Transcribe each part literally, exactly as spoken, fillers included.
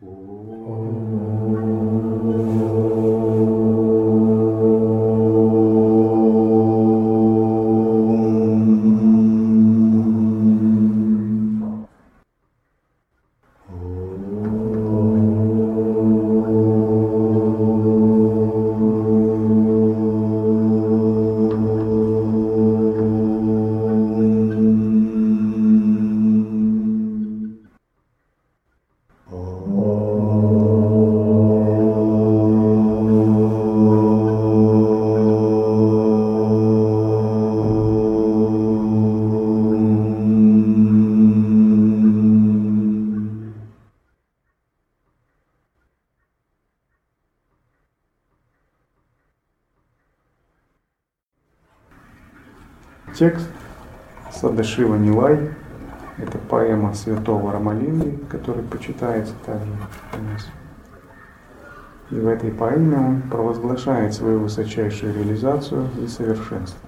Текст Садашива Нилай – это поэма святого Рамалинги, который почитается также у нас. И в этой поэме он провозглашает свою высочайшую реализацию и совершенство.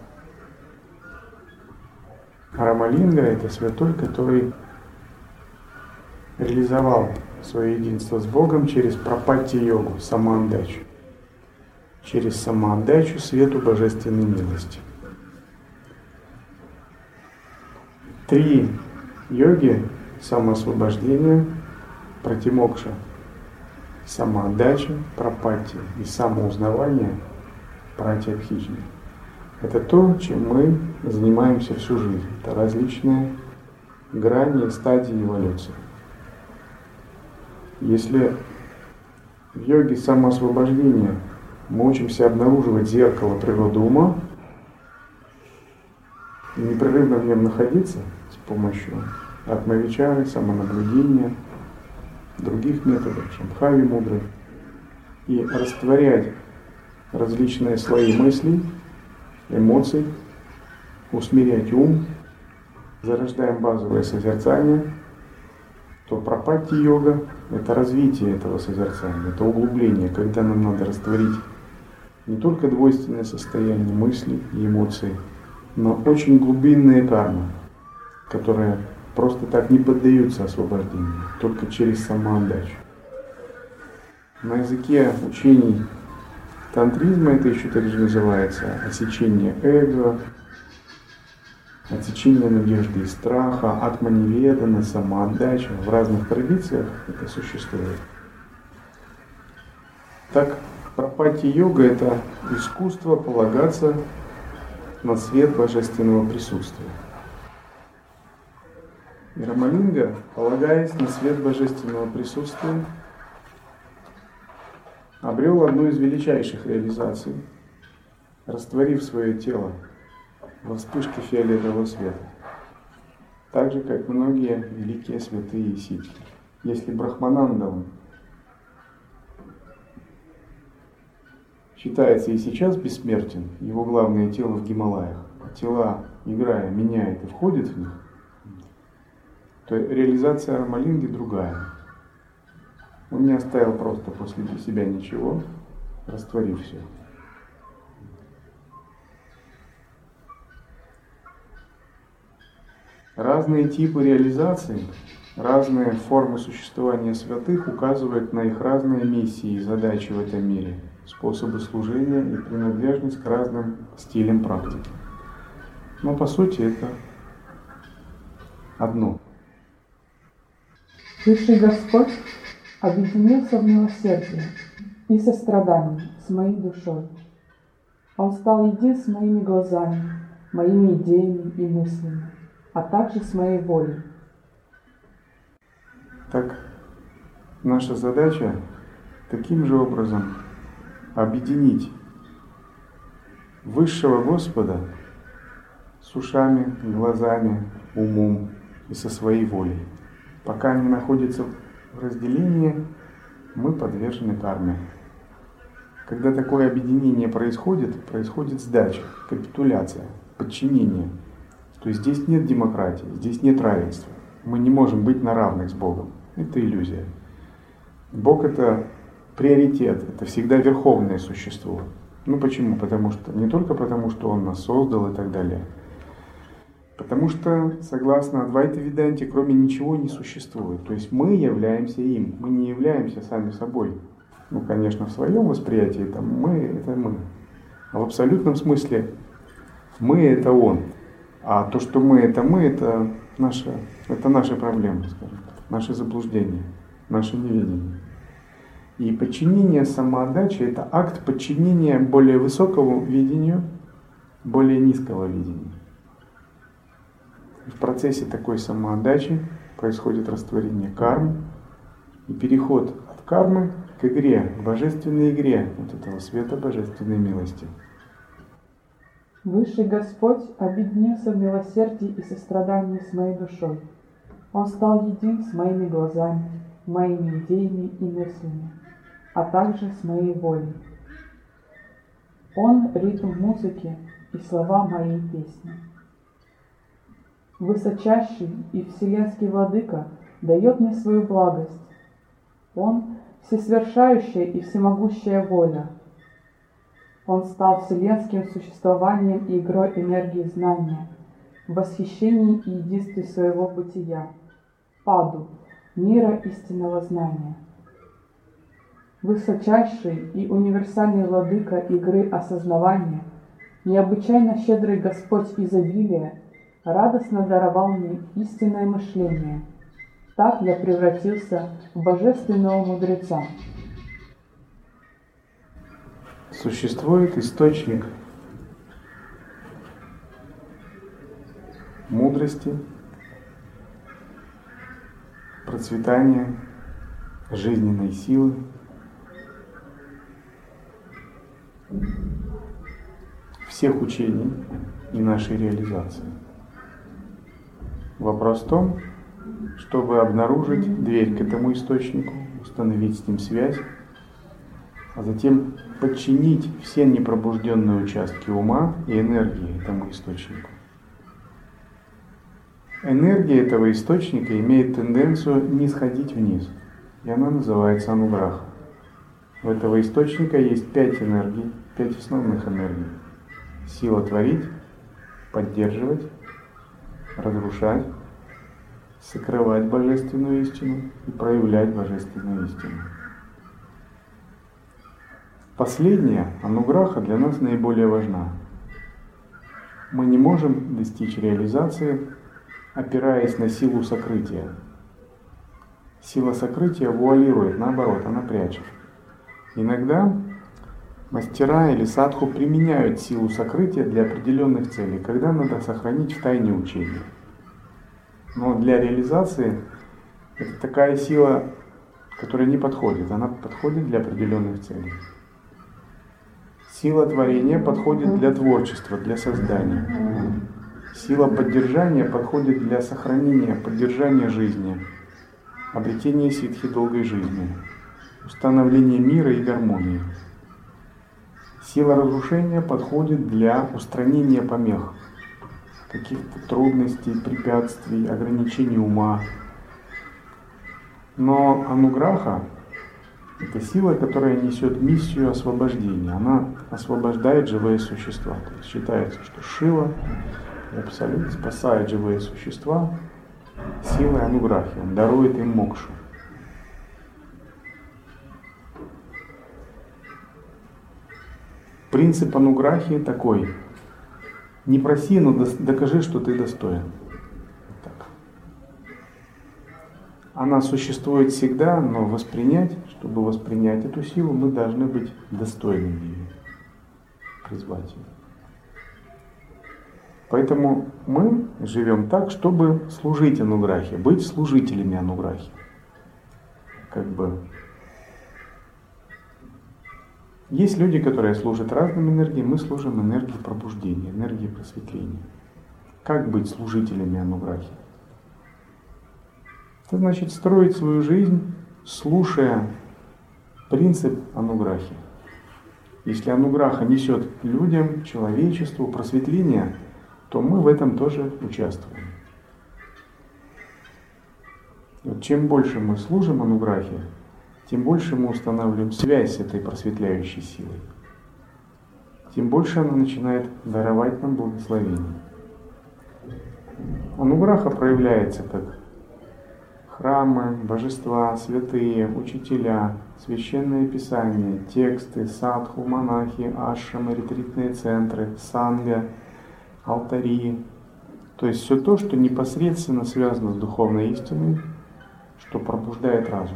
Рамалинга – это святой, который реализовал свое единство с Богом через прапатти-йогу, самоотдачу, через самоотдачу свету божественной милости. Три йоги – самоосвобождение, пратимокша, самоотдача, прапатти и самоузнавание, пратиабхиджна. Это то, чем мы занимаемся всю жизнь. Это различные грани и стадии эволюции. Если в йоге самоосвобождения мы учимся обнаруживать зеркало природы ума и непрерывно в нем находиться с помощью атмавичары, самонаблюдения, других методов, шамбхави мудры, и растворять различные слои мыслей, эмоций, усмирять ум, зарождаем базовое созерцание, то прапатти-йога – это развитие этого созерцания, это углубление, когда нам надо растворить не только двойственное состояние мыслей и эмоций, но очень глубинные кармы, которые просто так не поддаются освобождению, только через самоотдачу. На языке учений тантризма это еще также называется отсечение эго, отсечение надежды и страха, атманиведана, самоотдача. В разных традициях это существует. Так, прапатти-йога – это искусство полагаться на свет божественного присутствия. И Рамалинга, полагаясь на свет божественного присутствия, обрел одну из величайших реализаций, растворив свое тело во вспышке фиолетового света, так же, как многие великие святые и ситхи. Если Брахмананда, он считается и сейчас бессмертен, его главное тело в Гималаях, тела, играя, меняет и входит в них, то реализация Рамалинги другая. Он не оставил просто после себя ничего, растворив все. Разные типы реализации, разные формы существования святых указывают на их разные миссии и задачи в этом мире, способы служения и принадлежность к разным стилям практики. Но по сути это одно. Высший Господь объединился в милосердии и сострадании с моей душой. Он стал един с моими глазами, моими идеями и мыслями, а также с моей волей. Так, наша задача таким же образом объединить Высшего Господа с ушами, глазами, умом и со своей волей. Пока они находятся в разделении, мы подвержены карме. Когда такое объединение происходит, происходит сдача, капитуляция, подчинение. То есть здесь нет демократии, здесь нет равенства. Мы не можем быть на равных с Богом. Это иллюзия. Бог — это приоритет, это всегда верховное существо. Ну почему? Потому что не только потому, что Он нас создал и так далее, Потому что, согласно Адвайта Веданте, кроме ничего не существует. То есть мы являемся им, мы не являемся сами собой. Ну, конечно, в своем восприятии там мы — это мы. А в абсолютном смысле мы — это он. А то, что мы — это мы, это наши, это наши проблемы, скажем так, наши заблуждения, наше неведение. И подчинение самоотдачи — это акт подчинения более высокому видению, более низкого видения. В процессе такой самоотдачи происходит растворение кармы и переход от кармы к игре, к божественной игре, вот этого света божественной милости. Высший Господь объединился в милосердии и сострадании с моей душой. Он стал един с моими глазами, моими идеями и мыслями, а также с моей волей. Он — ритм музыки и слова моей песни. Высочайший и вселенский владыка дает мне свою благость. Он — всесовершающая и всемогущая воля. Он стал вселенским существованием и игрой энергии знания, в восхищении и единстве своего бытия, паду, мира истинного знания. Высочайший и универсальный владыка игры осознавания, необычайно щедрый Господь изобилия, радостно даровал мне истинное мышление. Так я превратился в божественного мудреца. Существует источник мудрости, процветания, жизненной силы. Всех учений и нашей реализации. Вопрос в том, чтобы обнаружить дверь к этому источнику, установить с ним связь, а затем подчинить все непробужденные участки ума и энергии этому источнику. Энергия этого источника имеет тенденцию не сходить вниз, и она называется ануграха. У этого источника есть пять энергий, пять основных энергий. Сила творить, поддерживать, разрушать, сокрывать божественную истину и проявлять божественную истину. Последняя, ануграха, для нас наиболее важна. Мы не можем достичь реализации, опираясь на силу сокрытия. Сила сокрытия вуалирует, наоборот, она прячет. Иногда мастера или садху применяют силу сокрытия для определенных целей, когда надо сохранить в тайне учения. Но для реализации это такая сила, которая не подходит, она подходит для определенных целей. Сила творения подходит для творчества, для создания. Сила поддержания подходит для сохранения, поддержания жизни, обретения ситхи долгой жизни, установления мира и гармонии. Сила разрушения подходит для устранения помех, каких-то трудностей, препятствий, ограничений ума. Но ануграха — это сила, которая несет миссию освобождения. Она освобождает живые существа. То есть считается, что Шива, Абсолют, спасает живые существа силой ануграхи. Он дарует им мокшу. Принцип ануграхи такой: не проси, но докажи, что ты достоин. Так. Она существует всегда, но воспринять, чтобы воспринять эту силу, мы должны быть достойными ее, призвать ее. Поэтому мы живем так, чтобы служить ануграхе, быть служителями ануграхи. Как бы есть люди, которые служат разным энергиям, мы служим энергии пробуждения, энергии просветления. Как быть служителями ануграхи? Это значит строить свою жизнь, слушая принцип ануграхи. Если ануграха несет людям, человечеству просветление, то мы в этом тоже участвуем. Вот чем больше мы служим ануграхе, тем больше мы устанавливаем связь с этой просветляющей силой, тем больше она начинает даровать нам благословение. Ануграха проявляется как храмы, божества, святые, учителя, священные писания, тексты, садху, монахи, ашрамы, ретритные центры, санга, алтари. То есть все то, что непосредственно связано с духовной истиной, что пробуждает разум.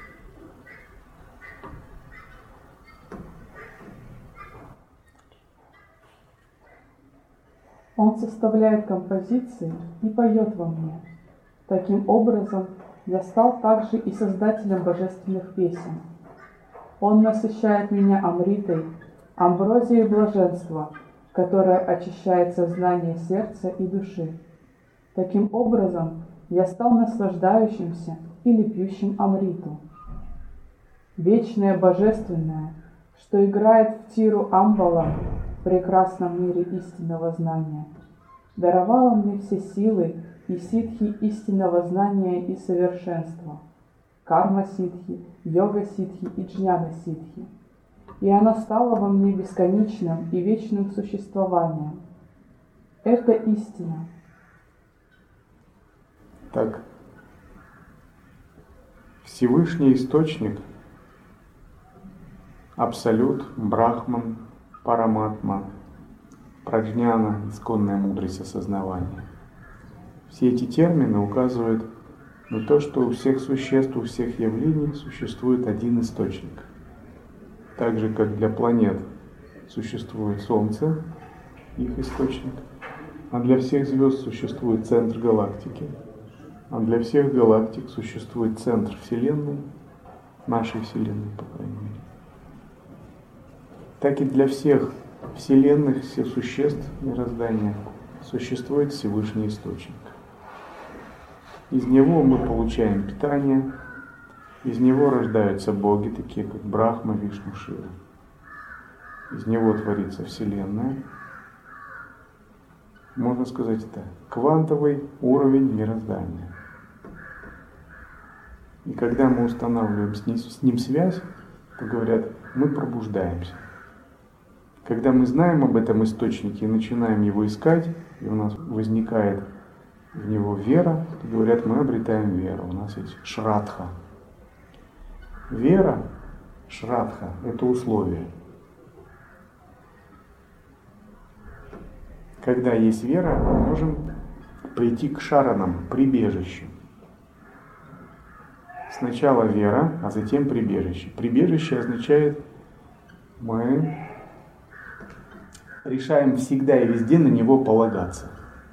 Он составляет композиции и поет во мне. Таким образом, я стал также и создателем божественных песен. Он насыщает меня амритой, амброзией блаженства, которое очищает сознание сердца и души. Таким образом, я стал наслаждающимся или пьющим амриту. Вечное божественное, что играет в тиру Амбала, в прекрасном мире истинного знания, даровало мне все силы и ситхи истинного знания и совершенства, карма-ситхи, йога-ситхи и джняна-ситхи, и оно стало во мне бесконечным и вечным существованием. Это истина. Так, Всевышний Источник, Абсолют, Брахман, Параматма, Праджняна, исконная мудрость осознавания. Все эти термины указывают на то, что у всех существ, у всех явлений существует один источник. Так же, как для планет существует Солнце, их источник, а для всех звезд существует центр галактики, а для всех галактик существует центр Вселенной, нашей Вселенной, по крайней мере. Так и для всех вселенных, всех существ мироздания существует Всевышний Источник. Из него мы получаем питание, из него рождаются боги, такие как Брахма, Вишну, Шива. Из него творится Вселенная. Можно сказать, это квантовый уровень мироздания. И когда мы устанавливаем с ним, с ним связь, то говорят, мы пробуждаемся. Когда мы знаем об этом источнике и начинаем его искать, и у нас возникает в него вера, то говорят, мы обретаем веру. У нас есть шрадха. Вера, шрадха, это условие. Когда есть вера, мы можем прийти к шаранам, прибежищу. Сначала вера, а затем прибежище. Прибежище означает, мы решаем всегда и везде на него полагаться.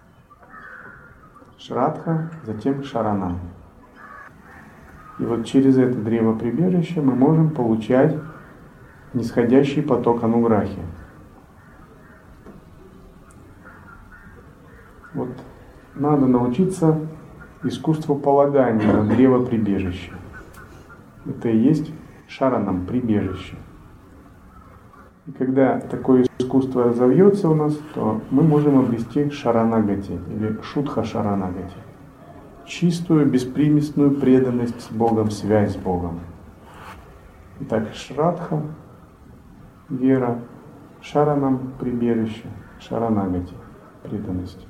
Шрадха, затем шаранам. И вот через это древо прибежища мы можем получать нисходящий поток ануграхи. Вот надо научиться искусству полагания на древо прибежища. Это и есть шаранам, прибежище. И когда такое искусство разовьется у нас, то мы можем обрести шаранагати или шутха шаранагати. Чистую, беспримесную преданность с Богом, связь с Богом. Итак, шрадха, вера, шаранам, прибежище, шаранагати, преданность.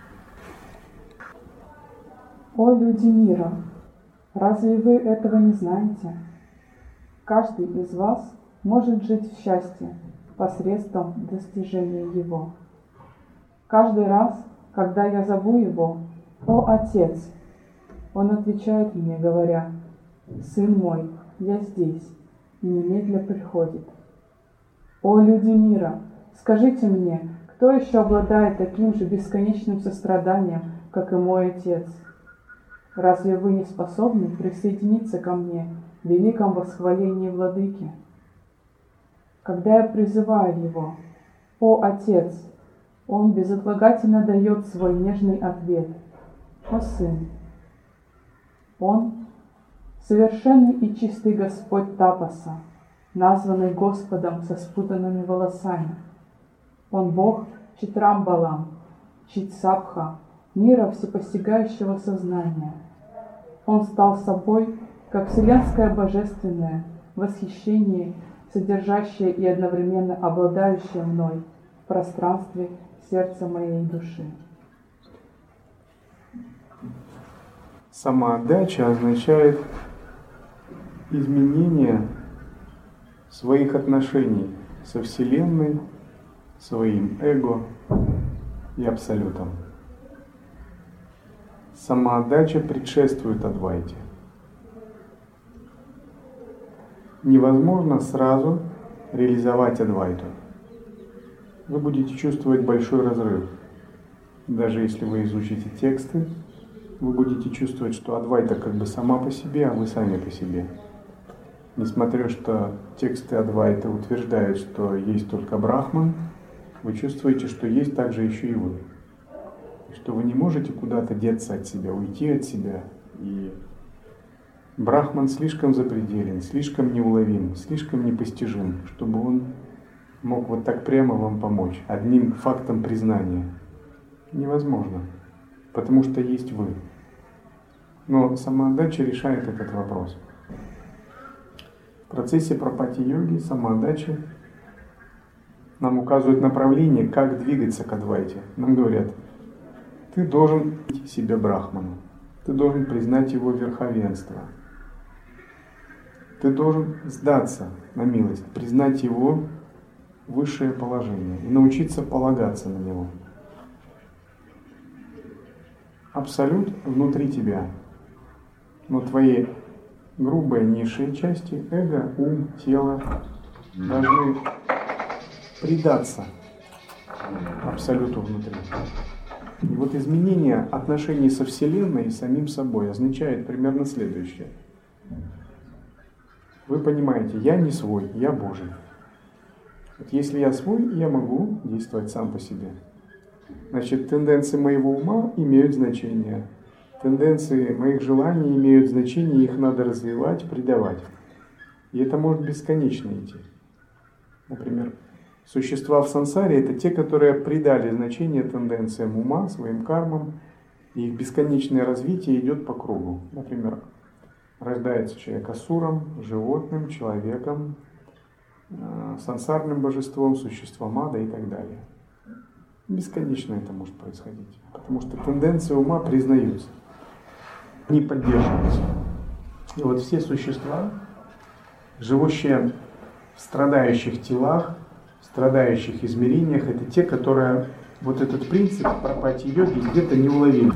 О люди мира, разве вы этого не знаете? Каждый из вас может жить в счастье посредством достижения его. Каждый раз, когда я зову его «О Отец», он отвечает мне, говоря: «Сын мой, я здесь», и немедля приходит. О люди мира, скажите мне, кто еще обладает таким же бесконечным состраданием, как и мой Отец? Разве вы не способны присоединиться ко мне в великом восхвалении Владыки? Когда я призываю его «О Отец», он безотлагательно дает свой нежный ответ «О Сын». Он — совершенный и чистый Господь Тапаса, названный Господом со спутанными волосами. Он Бог Читрамбалам, Читсабха, мира всепостигающего сознания. Он стал собой, как вселенское божественное, восхищение, содержащее и одновременно обладающее мной в пространстве сердца моей души. Самоотдача означает изменение своих отношений со Вселенной, своим эго и Абсолютом. Самоотдача предшествует Адвайте. Невозможно сразу реализовать Адвайту. Вы будете чувствовать большой разрыв. Даже если вы изучите тексты, вы будете чувствовать, что Адвайта как бы сама по себе, а вы сами по себе. Несмотря что тексты Адвайты утверждают, что есть только Брахман, вы чувствуете, что есть также еще и вы. Что вы не можете куда-то деться от себя, уйти от себя. И Брахман слишком запределен, слишком неуловим, слишком непостижим, чтобы он мог вот так прямо вам помочь, одним фактом признания. Невозможно, потому что есть вы. Но самоотдача решает этот вопрос. В процессе пропати-йоги самоотдача нам указывает направление, как двигаться к Адвайте. Нам говорят, ты должен идти себе Брахману, ты должен признать его верховенство, ты должен сдаться на милость, признать его высшее положение и научиться полагаться на него. Абсолют внутри тебя, но твои грубые низшие части, эго, ум, тело, должны предаться Абсолюту внутри. И вот изменение отношений со Вселенной и самим собой означает примерно следующее. Вы понимаете, я не свой, я Божий. Вот если я свой, я могу действовать сам по себе. Значит, тенденции моего ума имеют значение. Тенденции моих желаний имеют значение, их надо развивать, придавать. И это может бесконечно идти. Например, существа в сансаре — это те, которые придали значение тенденциям ума, своим кармам, и их бесконечное развитие идет по кругу. Например, рождается человек асуром, животным, человеком, сансарным божеством, существом ада и так далее. Бесконечно это может происходить, потому что тенденции ума признаются, не поддерживаются. И вот все существа, живущие в страдающих телах, в страдающих измерениях, это те, которые вот этот принцип пропати-йоги где-то не уловили.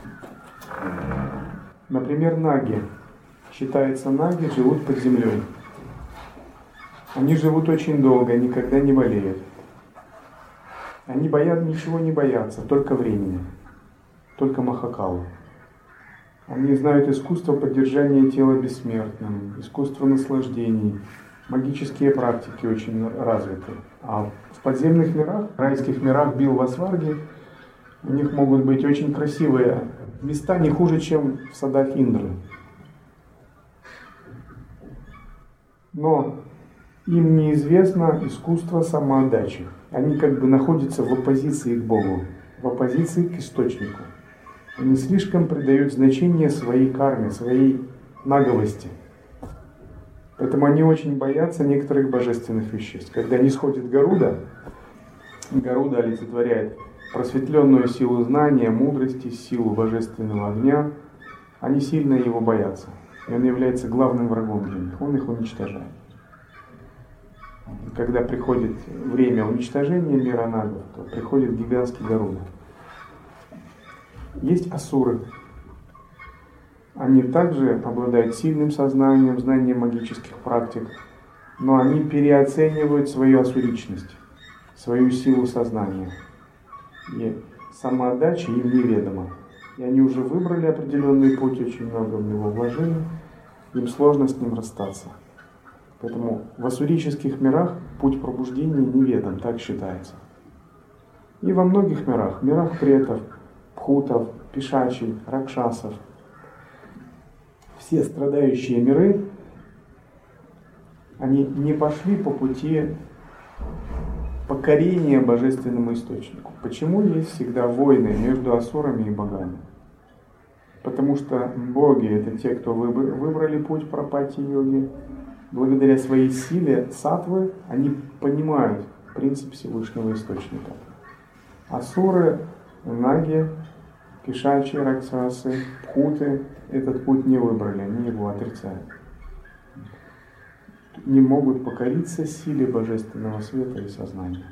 Например, наги. Считается, наги живут под землей. Они живут очень долго, никогда не болеют. Они боят, ничего не боятся, только времени, только махакалу. Они знают искусство поддержания тела бессмертным, искусство наслаждений, магические практики очень развиты. А в подземных мирах, в райских мирах Билвасварги, у них могут быть очень красивые места, не хуже, чем в садах Индры. Но им неизвестно искусство самоотдачи. Они как бы находятся в оппозиции к Богу, в оппозиции к источнику. Они слишком придают значение своей карме, своей наглости. Поэтому они очень боятся некоторых божественных веществ. Когда не сходит Гаруда, Гаруда олицетворяет просветленную силу знания, мудрости, силу божественного огня, они сильно его боятся. И он является главным врагом для них, он их уничтожает. Когда приходит время уничтожения мира нагов, то приходит гигантский Гаруда. Есть асуры. Они также обладают сильным сознанием, знанием магических практик, но они переоценивают свою асуричность, свою силу сознания. И самоотдача им неведома. И они уже выбрали определенный путь, очень много в него вложений, им сложно с ним расстаться. Поэтому в ассурических мирах путь пробуждения неведом, так считается. И во многих мирах, мирах претов, пхутов, пишачей, ракшасов, все страдающие миры, они не пошли по пути покорения божественному источнику. Почему есть всегда войны между асурами и богами? Потому что боги — это те, кто выбрали путь пропати-йоги. Благодаря своей силе саттвы они понимают принцип Всевышнего Источника. Асуры, наги Пишачи, раксасы, пхуты этот путь не выбрали, они его отрицают. Не могут покориться силе божественного света и сознания.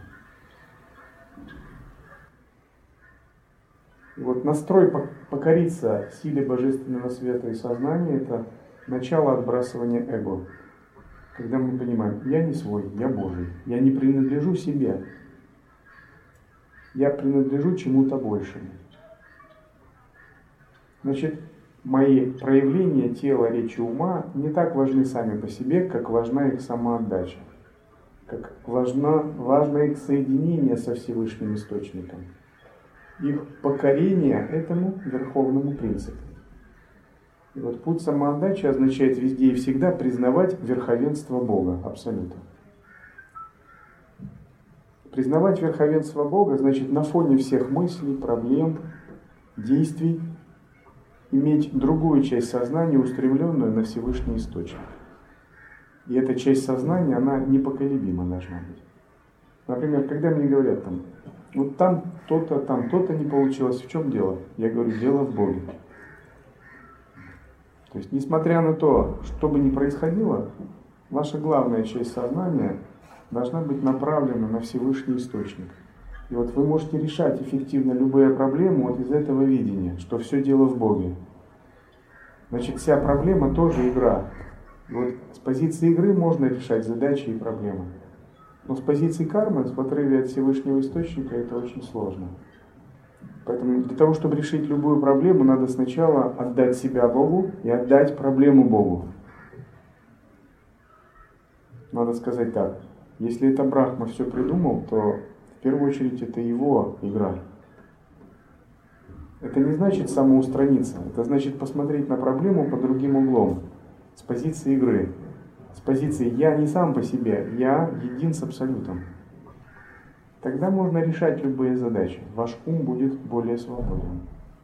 И вот настрой покориться силе божественного света и сознания — это начало отбрасывания эго. Когда мы понимаем, я не свой, я Божий, я не принадлежу себе, я принадлежу чему-то большему. Значит, мои проявления тела, речи, ума не так важны сами по себе, как важна их самоотдача, как важно, важно их соединение со Всевышним Источником, их покорение этому верховному принципу. И вот путь самоотдачи означает везде и всегда признавать верховенство Бога, Абсолюта. Признавать верховенство Бога значит на фоне всех мыслей, проблем, действий иметь другую часть сознания, устремленную на Всевышний Источник. И эта часть сознания, она непоколебима должна быть. Например, когда мне говорят, там, вот там то-то, там то-то не получилось, в чем дело? Я говорю, дело в Боге. То есть, несмотря на то, что бы ни происходило, ваша главная часть сознания должна быть направлена на Всевышний Источник. И вот вы можете решать эффективно любые проблемы вот из этого видения, что все дело в Боге. Значит, вся проблема тоже игра. И вот с позиции игры можно решать задачи и проблемы. Но с позиции кармы, в отрыве от Всевышнего Источника, это очень сложно. Поэтому для того, чтобы решить любую проблему, надо сначала отдать себя Богу и отдать проблему Богу. Надо сказать так, если это Брахма все придумал, то в первую очередь это его игра. Это не значит самоустраниться, это значит посмотреть на проблему под другим углом, с позиции игры, с позиции «я не сам по себе, я един с Абсолютом». Тогда можно решать любые задачи, ваш ум будет более свободен.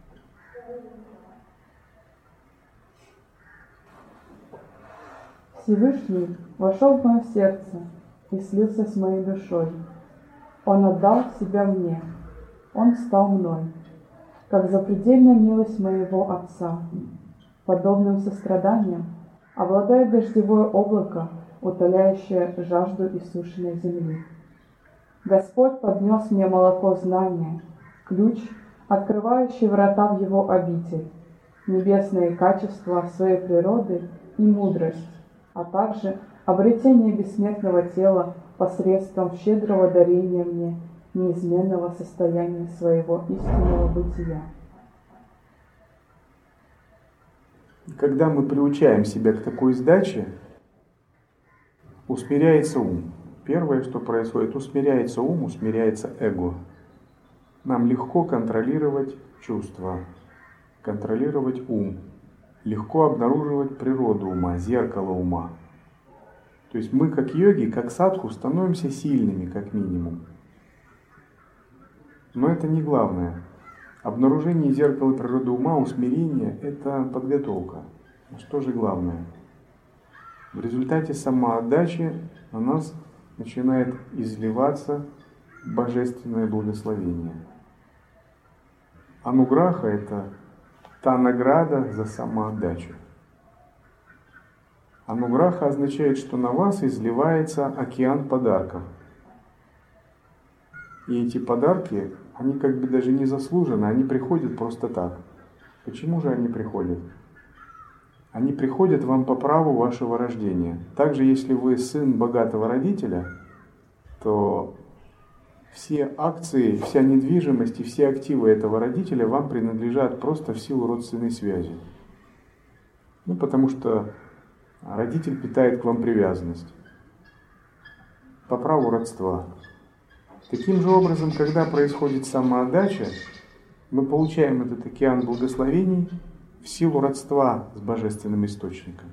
Всевышний вошел в мое сердце и слился с моей душой. Он отдал себя мне, Он стал мной, как запредельная милость моего Отца. Подобным состраданием обладает дождевое облако, утоляющее жажду иссушенной земли. Господь поднес мне молоко знания, ключ, открывающий врата в Его обитель, небесные качества своей природы и мудрость, а также обретение бессмертного тела посредством щедрого дарения мне неизменного состояния своего истинного бытия. Когда мы приучаем себя к такой сдаче, усмиряется ум. Первое, что происходит, усмиряется ум, усмиряется эго. Нам легко контролировать чувства, контролировать ум, легко обнаруживать природу ума, зеркало ума. То есть мы, как йоги, как садху, становимся сильными, как минимум. Но это не главное. Обнаружение зеркала природы ума, усмирение – это подготовка. А что же главное? В результате самоотдачи на нас начинает изливаться божественное благословение. Ануграха – это та награда за самоотдачу. Ануграха означает, что на вас изливается океан подарков. И эти подарки, они как бы даже не заслужены, они приходят просто так. Почему же они приходят? Они приходят вам по праву вашего рождения. Также, если вы сын богатого родителя, то все акции, вся недвижимость и все активы этого родителя вам принадлежат просто в силу родственной связи. Ну, потому что родитель питает к вам привязанность по праву родства. Таким же образом, когда происходит самоотдача, мы получаем этот океан благословений в силу родства с Божественным Источником.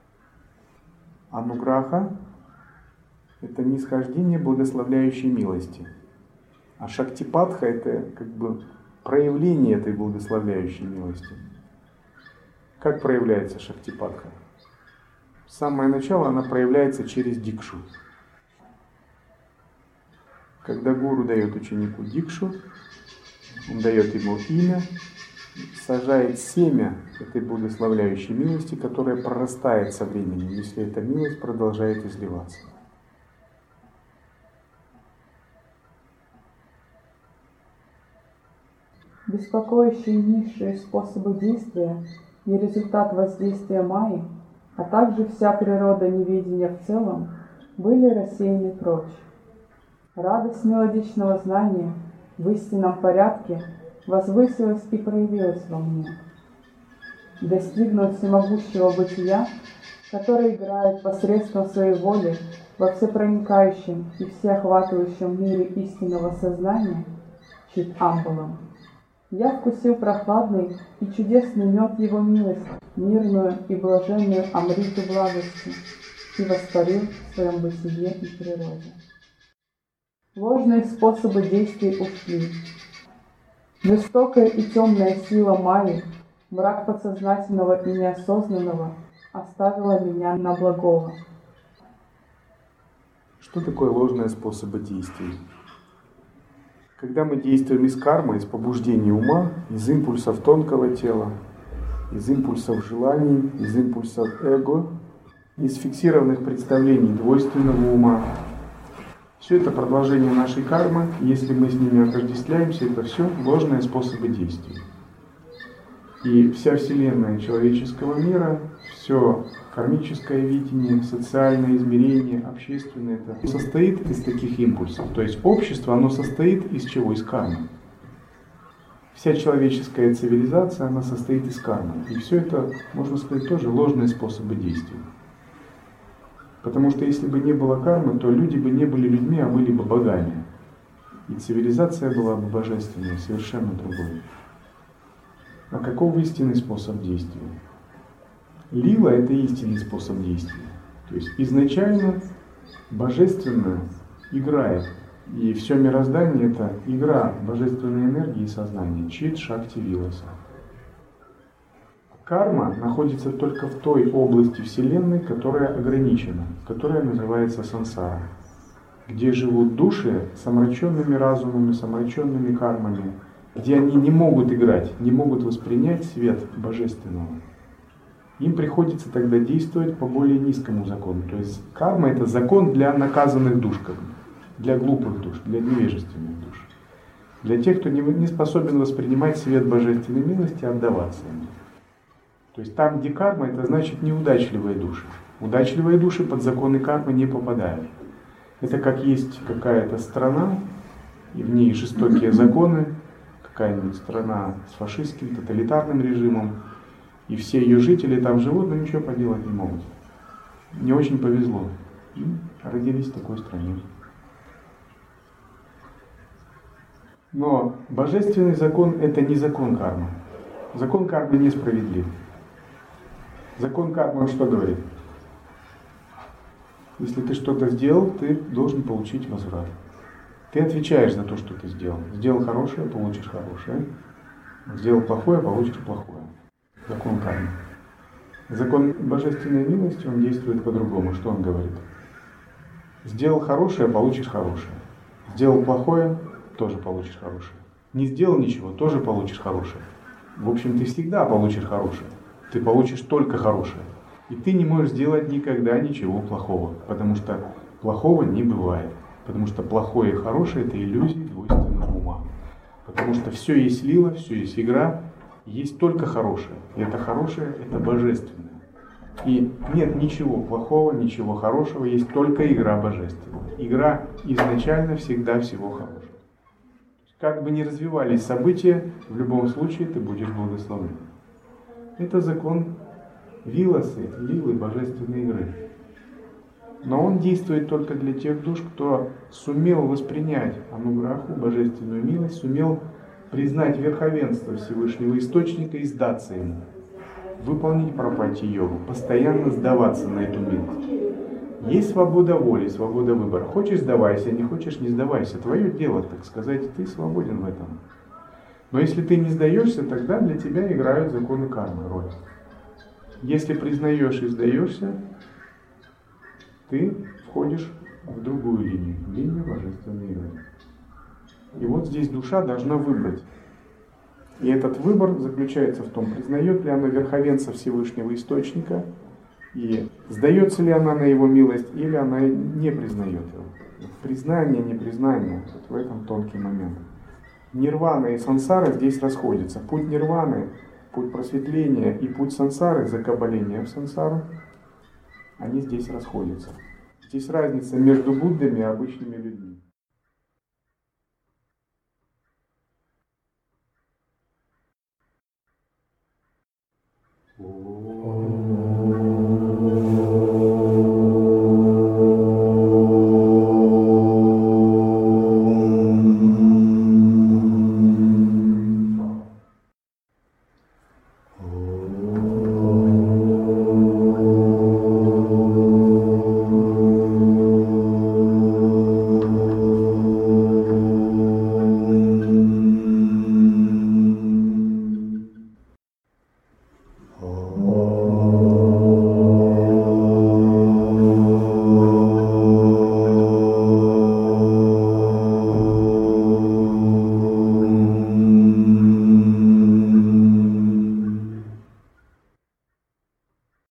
Ануграха – это нисхождение благословляющей милости. А Шактипатха – это как бы проявление этой благословляющей милости. Как проявляется Шактипатха? С самого начала она проявляется через дикшу. Когда гуру дает ученику дикшу, он дает ему имя, сажает семя этой благословляющей милости, которая прорастает со временем, если эта милость продолжает изливаться. Беспокоящие низшие способы действия и результат воздействия Майи, а также вся природа неведения в целом, были рассеяны прочь. Радость мелодичного знания в истинном порядке возвысилась и проявилась во мне. Достигнув всемогущего бытия, который играет посредством своей воли во всепроникающем и всеохватывающем мире истинного сознания, Чит Амбалам, я вкусил прохладный и чудесный мед его милости, мирную и блаженную амриту благости, и воспарил в своем бытие и природе. Ложные способы действий ушли. Жестокая и темная сила Майи, мрак подсознательного и неосознанного, оставила меня на благого. Что такое ложные способы действий? Когда мы действуем из кармы, из побуждений ума, из импульсов тонкого тела, из импульсов желаний, из импульсов эго, из фиксированных представлений двойственного ума, все это продолжение нашей кармы, если мы с ними отождествляемся, это все ложные способы действий. И вся вселенная человеческого мира, все кармическое видение, социальное измерение, общественное, это состоит из таких импульсов. То есть общество, оно состоит из чего? Из кармы. Вся человеческая цивилизация, она состоит из кармы. И все это, можно сказать, тоже ложные способы действий. Потому что если бы не было кармы, то люди бы не были людьми, а были бы богами. И цивилизация была бы божественной, совершенно другой. А каков истинный способ действия? Лила — это истинный способ действия. То есть изначально божественное играет. И все мироздание — это игра божественной энергии и сознания. Чит Шакти Виласа. Карма находится только в той области Вселенной, которая ограничена, которая называется сансара, где живут души с омраченными разумами, с омраченными кармами, где они не могут играть, не могут воспринять свет божественного. Им приходится тогда действовать по более низкому закону. То есть карма — это закон для наказанных душ, для глупых душ, для невежественных душ, для тех, кто не способен воспринимать свет божественной милости и отдаваться ему. То есть там, где карма, это значит неудачливые души. Удачливые души под законы кармы не попадают. Это как есть какая-то страна, и в ней жестокие законы, какая-нибудь страна с фашистским, тоталитарным режимом, и все ее жители там живут, но ничего поделать не могут. Не очень повезло. И родились в такой стране. Но божественный закон — это не закон кармы. Закон кармы несправедлив. Закон кармы, он что говорит? Если ты что-то сделал, ты должен получить возврат. Ты отвечаешь за то, что ты сделал. Сделал хорошее — получишь хорошее. Сделал плохое — получишь плохое. Закон кармы. Закон божественной милости, он действует по-другому. Что он говорит? Сделал хорошее — получишь хорошее. Сделал плохое — тоже получишь хорошее. Не сделал ничего — тоже получишь хорошее. В общем, ты всегда получишь хорошее. Ты получишь только хорошее. И ты не можешь сделать никогда ничего плохого, потому что плохого не бывает. Потому что плохое и хорошее — это иллюзии двойственного ума. Потому что все есть лила, все есть игра, есть только хорошее. И это хорошее — это божественное. И нет ничего плохого, ничего хорошего, есть только игра божественная. Игра изначально всегда всего хорошего. Как бы ни развивались события, в любом случае ты будешь благословлен. Это закон виласы, лилы божественной игры. Но он действует только для тех душ, кто сумел воспринять ануграху, божественную милость, сумел признать верховенство Всевышнего Источника и сдаться ему. Выполнить пропати-йогу, постоянно сдаваться на эту милость. Есть свобода воли, свобода выбора. Хочешь — сдавайся, не хочешь — не сдавайся. Твое дело, так сказать, ты свободен в этом. Но если ты не сдаешься, тогда для тебя играют законы кармы роль. Если признаешь и сдаешься, ты входишь в другую линию, линию божественной игры. И вот здесь душа должна выбрать. И этот выбор заключается в том, признает ли она верховенство Всевышнего Источника, и сдается ли она на его милость, или она не признает его. Признание, непризнание, вот в этом тонкий момент. Нирвана и сансара здесь расходятся. Путь нирваны, путь просветления и путь сансары, закабаления в сансару, они здесь расходятся. Здесь разница между Буддами и обычными людьми.